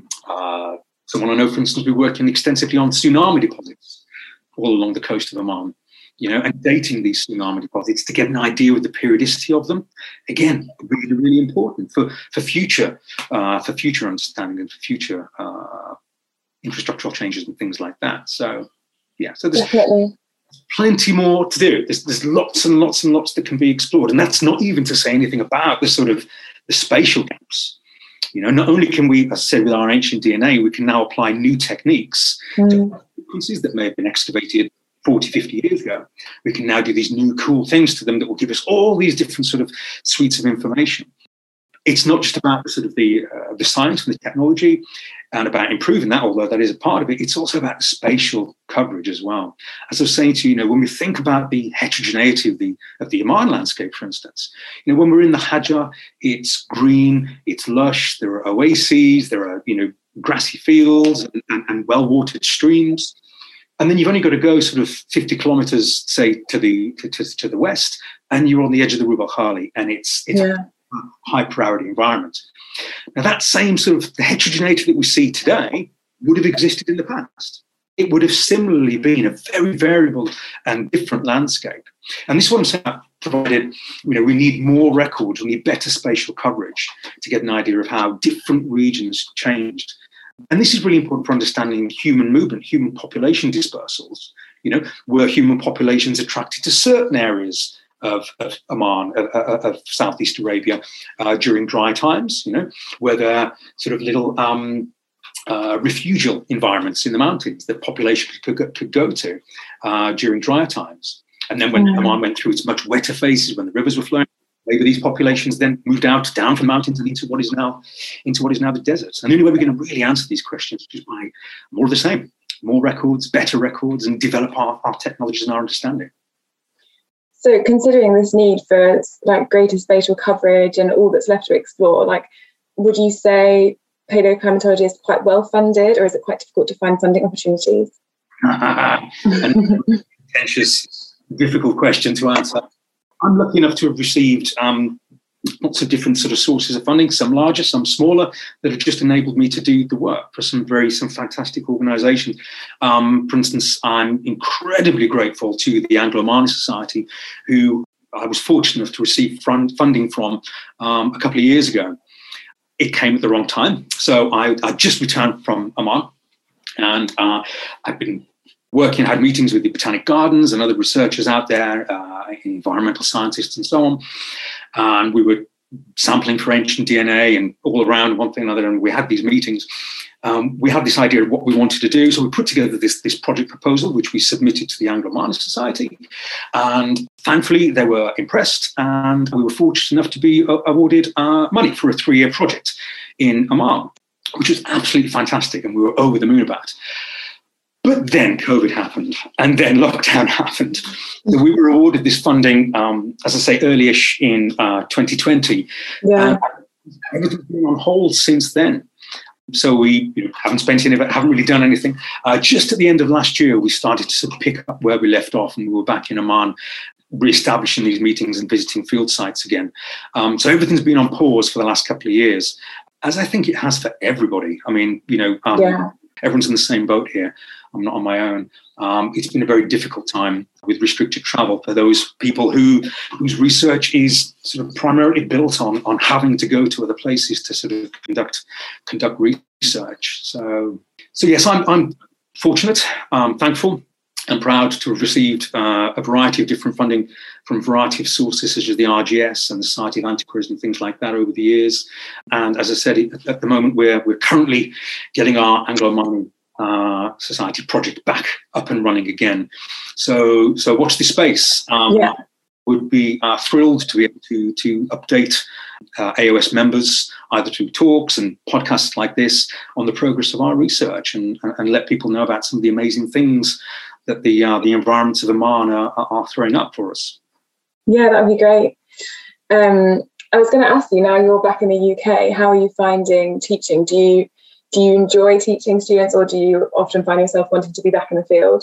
uh, someone I know, for instance, we're working extensively on tsunami deposits all along the coast of Oman, you know, and dating these tsunami deposits to get an idea of the periodicity of them. Again, really, really important for, for future uh, for future understanding and for future uh, infrastructural changes and things like that. So, yeah, so there's Definitely. plenty more to do. There's, there's lots and lots and lots that can be explored. And that's not even to say anything about the sort of the spatial gaps. You know, not only can we, as I said, with our ancient D N A, we can now apply new techniques mm. to frequencies that may have been excavated forty, fifty years ago. We can now do these new cool things to them that will give us all these different sort of suites of information. it's not just about the sort of the uh, the science and the technology and about improving that, although that is a part of it. It's also about spatial coverage as well. As I was saying to you, you know, when we think about the heterogeneity of the of the Oman landscape, for instance, you know, when we're in the Hajar, it's green, it's lush, there are oases, there are, you know, grassy fields and, and, and well-watered streams. And then you've only got to go sort of fifty kilometers, say, to the to, to, to the west, and you're on the edge of the Rub al Khali, and it's it's yeah. a high priority environment. Now, that same sort of the heterogeneity that we see today would have existed in the past. It would have similarly been a very variable and different landscape. And this is what I'm saying, provided, you know, we need more records, we need better spatial coverage to get an idea of how different regions changed. And this is really important for understanding human movement, human population dispersals. You know, were human populations attracted to certain areas of, of Oman, of, of Southeast Arabia uh, during dry times? You know, were there sort of little um, uh, refugial environments in the mountains that population could go, could go to uh, during drier times? And then when mm. Oman went through its much wetter phases, when the rivers were flowing, maybe these populations then moved out, down from the mountains and into what is now into what is now the deserts. And the only way we're going to really answer these questions is by more of the same, more records, better records, and develop our, our technologies and our understanding. So considering this need for like greater spatial coverage and all that's left to explore, like, would you say paleoclimatology is quite well funded, or is it quite difficult to find funding opportunities? An contentious, difficult question to answer. I'm lucky enough to have received um, lots of different sort of sources of funding, some larger, some smaller, that have just enabled me to do the work for some very, some fantastic organisations. Um, for instance, I'm incredibly grateful to the Anglo-Omani Society, who I was fortunate enough to receive front funding from um, a couple of years ago. It came at the wrong time. So I, I just returned from Oman, and uh, I've been working, had meetings with the Botanic Gardens and other researchers out there, uh, environmental scientists and so on. And we were sampling for ancient D N A and all around one thing or another. And we had these meetings. Um, we had this idea of what we wanted to do. So we put together this, this project proposal, which we submitted to the Anglo-Omani Society. And thankfully, they were impressed. And we were fortunate enough to be awarded uh, money for a three-year project in Oman, which was absolutely fantastic. And we were over the moon about it. But then COVID happened, and then lockdown happened. So we were awarded this funding, um, as I say, early-ish in uh, twenty twenty. Yeah. And everything's been on hold since then. So we you know, haven't spent any of it, haven't really done anything. Uh, just at the end of last year, we started to sort of pick up where we left off, and we were back in Oman, re-establishing these meetings and visiting field sites again. Um, so everything's been on pause for the last couple of years, as I think it has for everybody. I mean, you know, um, yeah. everyone's in the same boat here. I'm not on my own. Um, it's been a very difficult time with restricted travel for those people who whose research is sort of primarily built on, on having to go to other places to sort of conduct conduct research. So, so yes, I'm I'm fortunate, um, thankful, and proud to have received uh, a variety of different funding from a variety of sources, such as the R G S and the Society of Antiquaries and things like that over the years. And as I said, at the moment, we're we're currently getting our Anglo-Omani Uh, Society project back up and running again. So, so watch this space. Um, yeah. Would be uh, thrilled to be able to to update uh, A O S members either through talks and podcasts like this on the progress of our research, and, and, and let people know about some of the amazing things that the uh, the environments of Oman are, are throwing up for us. Yeah, that would be great. Um, I was going to ask you, now you're back in the U K, how are you finding teaching? Do you Do you enjoy teaching students, or do you often find yourself wanting to be back in the field?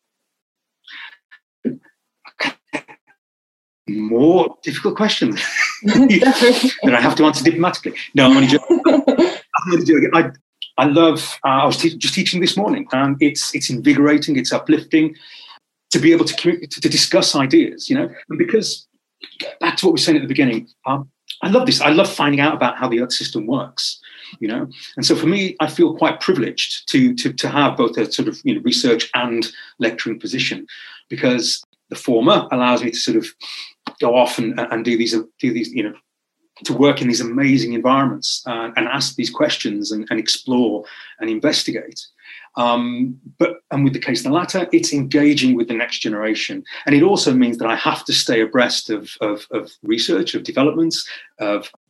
More difficult question that I have to answer diplomatically. No, I'm only joking. I'm only joking. I, I love, uh, I was te- just teaching this morning, and it's it's invigorating, it's uplifting to be able to, to, to discuss ideas, you know, and because back to what we were saying at the beginning, um, I love this. I love finding out about how the Earth system works, you know. And so for me, I feel quite privileged to to to have both a sort of you know research and lecturing position, because the former allows me to sort of go off and, and do these do these you know to work in these amazing environments uh, and ask these questions and, and explore and investigate. Um, but and with the case of the latter, it's engaging with the next generation, and it also means that I have to stay abreast of, of, of research, of developments, of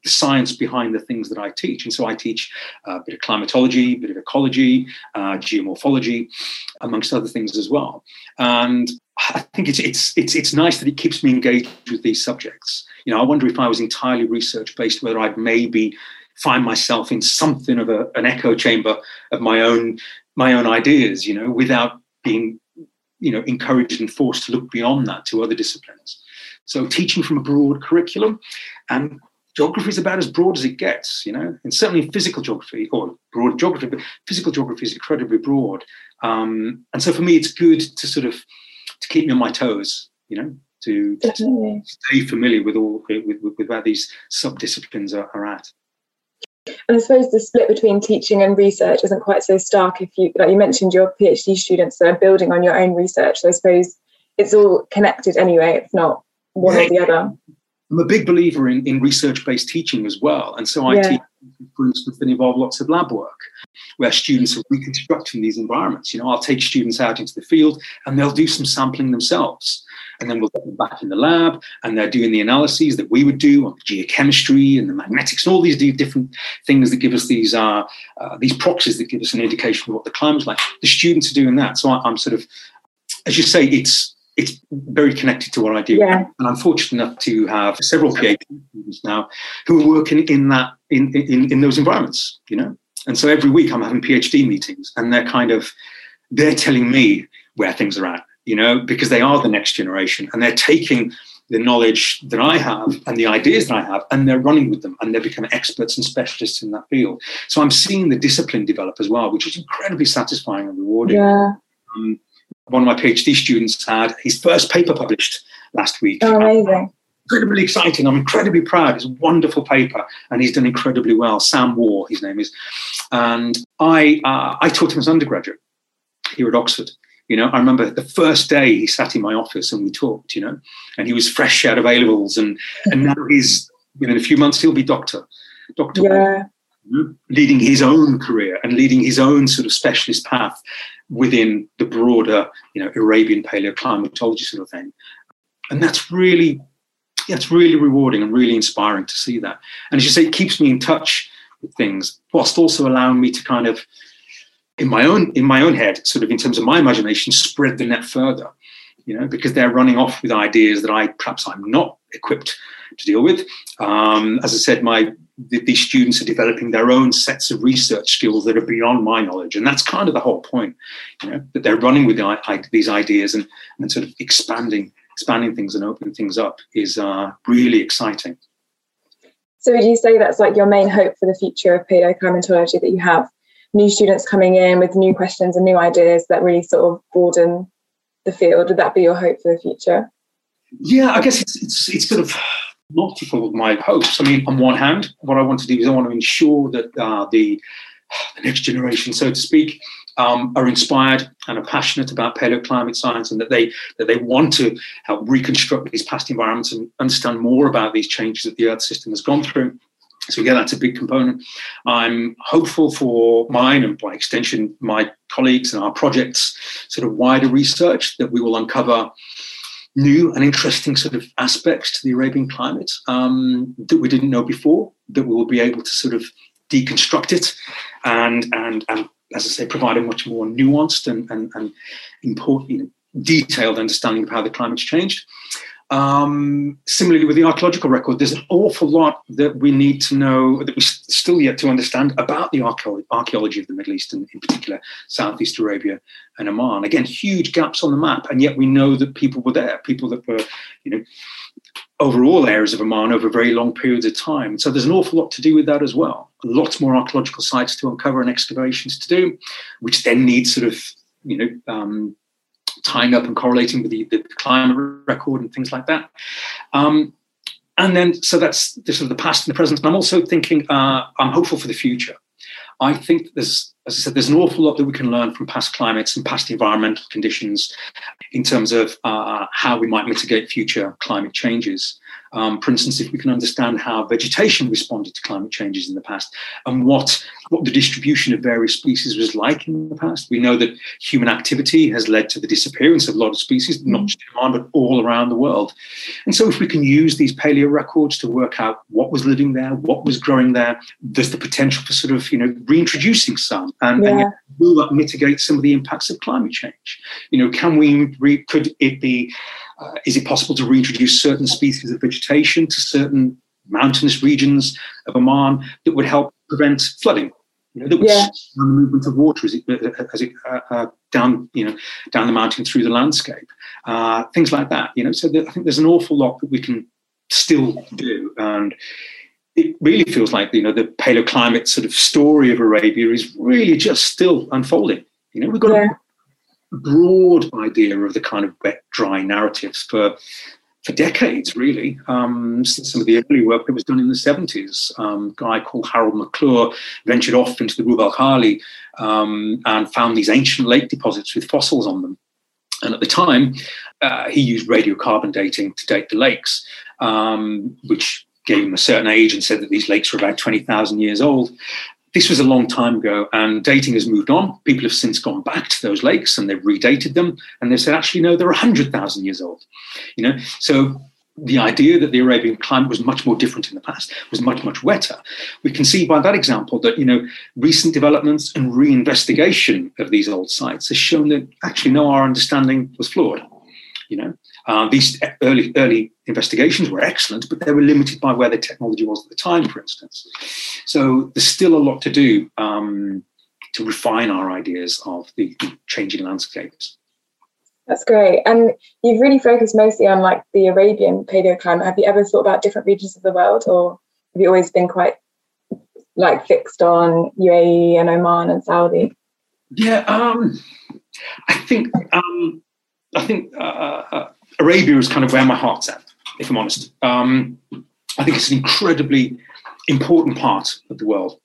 the science behind the things that I teach. And so I teach a bit of climatology, a bit of ecology, uh, geomorphology, amongst other things as well. And I think it's it's it's it's nice that it keeps me engaged with these subjects. You know, I wonder if I was entirely research based, whether I'd maybe find myself in something of a, an echo chamber of my own my own ideas. You know, without being, you know, encouraged and forced to look beyond that to other disciplines. So teaching from a broad curriculum, and geography is about as broad as it gets, you know, and certainly physical geography, or broad geography, but physical geography is incredibly broad. Um, and so for me, it's good to sort of to keep me on my toes, you know, to, to stay familiar with all with, with, with where these sub-disciplines are, are at. And I suppose the split between teaching and research isn't quite so stark. If you, like you mentioned, your PhD students are building on your own research, so I suppose it's all connected anyway. It's not one or the other. I'm a big believer in, in research-based teaching as well. And so I yeah. teach, for instance, that involve lots of lab work where students are reconstructing these environments. You know, I'll take students out into the field and they'll do some sampling themselves. And then we'll get them back in the lab and they're doing the analyses that we would do on the geochemistry and the magnetics and all these different things that give us these uh, uh, these proxies that give us an indication of what the climate's like. The students are doing that. So I, I'm sort of, as you say, it's it's very connected to what I do. Yeah. And I'm fortunate enough to have several PhD students now who are working in that in, in, in those environments, you know. And so every week I'm having PhD meetings and they're kind of, they're telling me where things are at, you know, because they are the next generation and they're taking the knowledge that I have and the ideas that I have and they're running with them and they're becoming experts and specialists in that field. So I'm seeing the discipline develop as well, which is incredibly satisfying and rewarding. Yeah. Um, one of my PhD students had his first paper published last week. Oh, amazing. Incredibly exciting. I'm incredibly proud. It's a wonderful paper and he's done incredibly well. Sam Waugh, his name is. And I uh, I taught him as an undergraduate here at Oxford. You know, I remember the first day he sat in my office and we talked, you know, and he was fresh out of A-levels and, and now he's, within a few months, he'll be doctor. Doctor yeah. Waugh, leading his own career and leading his own sort of specialist path within the broader, you know, Arabian paleoclimatology sort of thing. And that's really, yeah, it's really rewarding and really inspiring to see that. And as you say, it keeps me in touch with things, whilst also allowing me to kind of, in my own in my own head, sort of in terms of my imagination, spread the net further, you know, because they're running off with ideas that I perhaps I'm not equipped to deal with. Um, as I said, my these students are developing their own sets of research skills that are beyond my knowledge. And that's kind of the whole point, you know, that they're running with the, these ideas and, and sort of expanding, expanding things and opening things up is uh, really exciting. So would you say that's like your main hope for the future of paleoclimatology, that you have new students coming in with new questions and new ideas that really sort of broaden the field? Would that be your hope for the future? Yeah, I guess it's it's, it's sort of multiple of my hopes. I mean, on one hand, what I want to do is I want to ensure that uh, the, the next generation, so to speak, um, are inspired and are passionate about paleoclimate science, and that they that they want to help reconstruct these past environments and understand more about these changes that the Earth system has gone through. So yeah, that's a big component. I'm hopeful for mine and by extension my colleagues and our projects, sort of wider research, that we will uncover new and interesting sort of aspects to the Arabian climate um, that we didn't know before, that we will be able to sort of deconstruct it and, and, and as I say, provide a much more nuanced and, and, and important, you know, detailed understanding of how the climate's changed. Um, similarly, with the archaeological record, there's an awful lot that we need to know, that we still yet to understand about the archaeology of the Middle East, and in particular Southeast Arabia and Oman. Again, huge gaps on the map, and yet we know that people were there, people that were, you know, over all areas of Oman over very long periods of time. So there's an awful lot to do with that as well. Lots more archaeological sites to uncover and excavations to do, which then need sort of, you know, um, tying up and correlating with the, the climate record and things like that. Um, and then, so that's this is the past and the present. And I'm also thinking, uh, I'm hopeful for the future. I think there's, as I said, there's an awful lot that we can learn from past climates and past environmental conditions in terms of uh, how we might mitigate future climate changes. Um, for instance, if we can understand how vegetation responded to climate changes in the past and what, what the distribution of various species was like in the past. We know that human activity has led to the disappearance of a lot of species, mm-hmm. not just in Oman, but all around the world. And so if we can use these paleo records to work out what was living there, what was growing there, there's the potential for sort of, you know, reintroducing some. And, yeah. and yet, will that mitigate some of the impacts of climate change? You know, can we, re- could it be, uh, is it possible to reintroduce certain species of vegetation to certain mountainous regions of Oman that would help prevent flooding? You know, that would yeah. slow the movement of water as it, as it uh, uh, down, you know, down the mountain through the landscape, uh, things like that. You know, so that I think there's an awful lot that we can still do, and it really feels like, you know, the paleoclimate sort of story of Arabia is really just still unfolding. You know, we've got yeah. a broad idea of the kind of wet, dry narratives for. For decades, really, um, since some of the early work that was done in the seventies. Um, a guy called Harold McClure ventured off into the Rub al Khali um, and found these ancient lake deposits with fossils on them. And at the time, uh, he used radiocarbon dating to date the lakes, um, which gave him a certain age and said that these lakes were about twenty thousand years old. This was a long time ago, and dating has moved on. People have since gone back to those lakes and they've redated them, and they've said, actually, no, they're one hundred thousand years old. You know, so the idea that the Arabian climate was much more different in the past, was much, much wetter. We can see by that example that, you know, recent developments and reinvestigation of these old sites has shown that actually, no, our understanding was flawed. You know, uh, these early early investigations were excellent, but they were limited by where the technology was at the time, for instance. So there's still a lot to do um, to refine our ideas of the changing landscapes. That's great. And you've really focused mostly on like the Arabian paleoclimate. Have you ever thought about different regions of the world, or have you always been quite like fixed on U A E and Oman and Saudi? Yeah, um, I think um, I think uh, uh, Arabia is kind of where my heart's at, if I'm honest. Um, I think it's an incredibly important part of the world.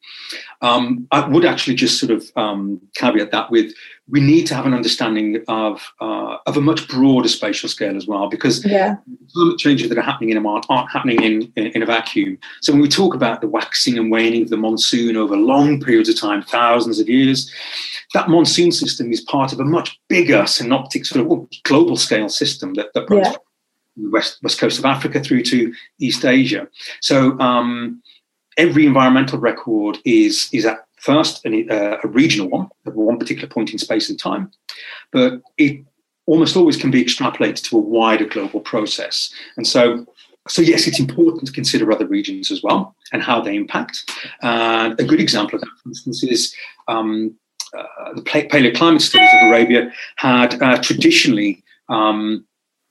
Um, I would actually just sort of um, caveat that with, we need to have an understanding of uh, of a much broader spatial scale as well, because yeah. climate changes that are happening in Oman aren't happening in, in, in a vacuum. So when we talk about the waxing and waning of the monsoon over long periods of time, thousands of years, that monsoon system is part of a much bigger synoptic sort of global scale system that, that runs yeah. from the west, west coast of Africa through to East Asia. So um, every environmental record is, is at first an, uh, a regional one, at one particular point in space and time, but it almost always can be extrapolated to a wider global process. And so, so yes, it's important to consider other regions as well and how they impact. Uh, a good example of that, for instance, is um, uh, the paleoclimate studies of Arabia had uh, traditionally um,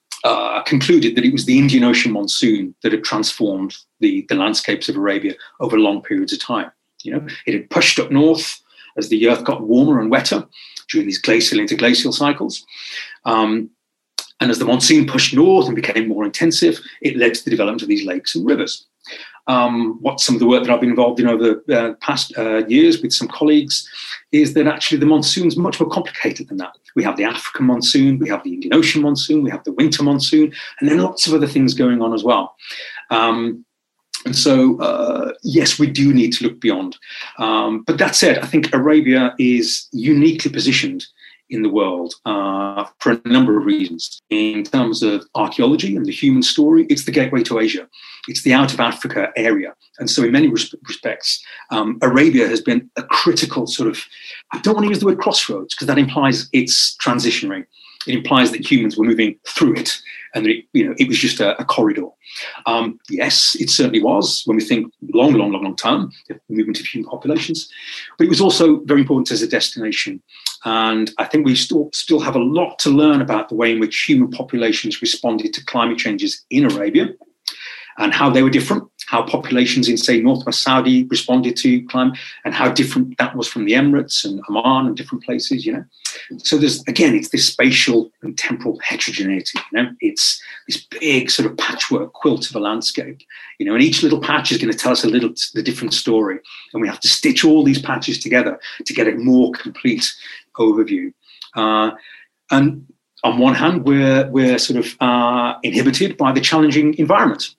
Uh, concluded that it was the Indian Ocean monsoon that had transformed the, the landscapes of Arabia over long periods of time. You know, it had pushed up north as the earth got warmer and wetter during these glacial interglacial cycles. Um, and as the monsoon pushed north and became more intensive, it led to the development of these lakes and rivers. Um, what some of the work that I've been involved in over the uh, past uh, years with some colleagues is that actually the monsoon is much more complicated than that. We have the African monsoon, we have the Indian Ocean monsoon, we have the winter monsoon, and then lots of other things going on as well. Um, and so, uh, yes, we do need to look beyond. Um, but that said, I think Arabia is uniquely positioned in the world uh, for a number of reasons. In terms of archaeology and the human story, it's the gateway to Asia. It's the out of Africa area. And so in many res- respects, um, Arabia has been a critical sort of, I don't want to use the word crossroads because that implies it's transitionary. It implies that humans were moving through it and that it, you know, it was just a, a corridor. Um, yes, it certainly was when we think long, long, long, long term, the movement of human populations, but it was also very important as a destination. And I think we still, still have a lot to learn about the way in which human populations responded to climate changes in Arabia and how they were different, how populations in, say, Northwest Saudi responded to climate, and how different that was from the Emirates and Oman and different places, you know. So there's, again, it's this spatial and temporal heterogeneity, you know. It's this big sort of patchwork quilt of a landscape, you know, and each little patch is going to tell us a little, the different story. And we have to stitch all these patches together to get a more complete overview. Uh, and on one hand, we're, we're sort of uh, inhibited by the challenging environment.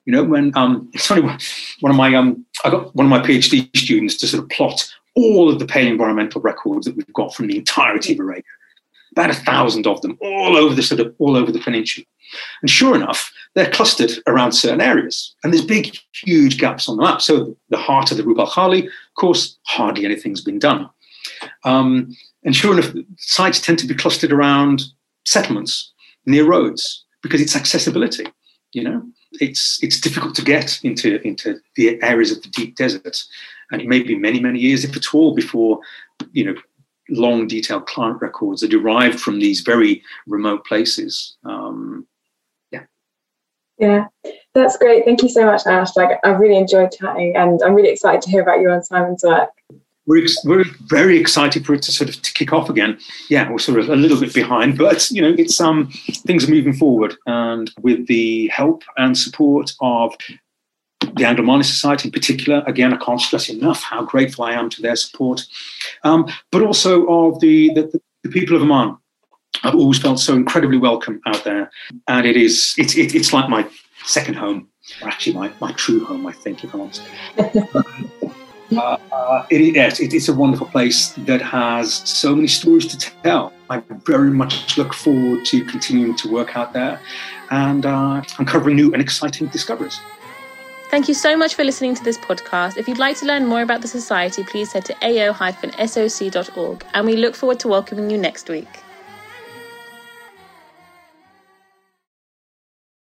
You know, when um, it's funny, one of my um, I got one of my PhD students to sort of plot all of the paleoenvironmental records that we've got from the entirety of Eurasia, about a thousand of them, all over the sort of all over the peninsula. And sure enough, they're clustered around certain areas, and there's big, huge gaps on the map. So the heart of the Rub' al Khali, of course, hardly anything's been done. Um, and sure enough, sites tend to be clustered around settlements near roads because it's accessibility. You know, it's it's difficult to get into into the areas of the deep desert, and it may be many many years, if at all, before you know long detailed client records are derived from these very remote places. Um, yeah, yeah, that's great. Thank you so much, Ash. Like, I really enjoyed chatting, and I'm really excited to hear about you and Simon's work. We're, ex- we're very excited for it to sort of to kick off again. Yeah, we're sort of a little bit behind, but you know, it's um things are moving forward, and with the help and support of the Anglo-Mali Society in particular, again, I can't stress enough how grateful I am to their support, um, but also of the, the the people of Oman. I've always felt so incredibly welcome out there, and it is it's it, it's like my second home, or actually my my true home, I think, if I'm honest. Uh, uh, it, yes, it, it's a wonderful place that has so many stories to tell. I very much look forward to continuing to work out there and uh, uncovering new and exciting discoveries. Thank you so much for listening to this podcast. If you'd like to learn more about the Society, please head to a o dash soc dot org, and we look forward to welcoming you next week.